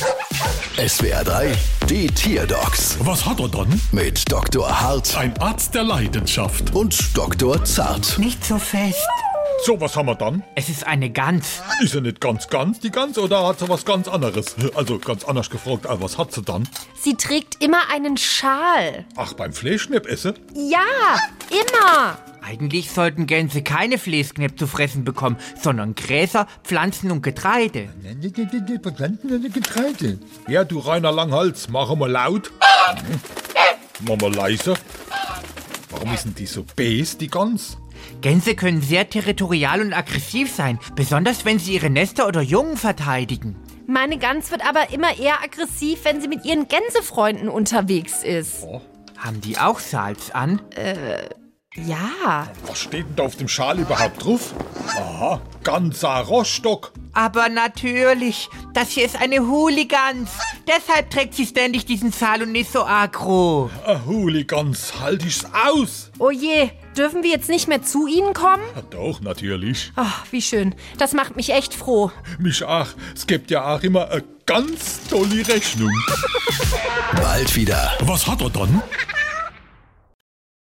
SWR 3, die Tierdocs Was hat er dann? mit Dr. Hart Ein Arzt der Leidenschaft. und Dr. Zart. Nicht so fest. So, was haben wir dann? Es ist eine Gans. Ist sie nicht ganz die Gans, oder hat sie was ganz anderes? Also ganz anders gefragt, aber was hat sie dann? Sie trägt immer einen Schal. Ach, beim Fleischknepp essen? Ja, immer. Eigentlich sollten Gänse keine Fleesknepp zu fressen bekommen, sondern Gräser, Pflanzen und Getreide. Getreide. Ja, du reiner Langhals, mach mal laut. Mach mal leise. Warum ist denn die so bäs, die Gans? Gänse können sehr territorial und aggressiv sein, besonders wenn sie ihre Nester oder Jungen verteidigen. Meine Gans wird aber immer eher aggressiv, wenn sie mit ihren Gänsefreunden unterwegs ist. Haben die auch Schals an? Ja. Was steht denn da auf dem Schal überhaupt drauf? Aha, ganzer Rostock. Aber natürlich, das hier ist eine Hooligans. Deshalb trägt sie ständig diesen Schal und ist so aggro. Hooligans, halt ich's aus. Oh je, dürfen wir jetzt nicht mehr zu Ihnen kommen? Ja, doch, natürlich. Ach, wie schön. Das macht mich echt froh. Mich auch. Es gibt ja auch immer eine ganz tolle Rechnung. Bald wieder. Was hat er dann?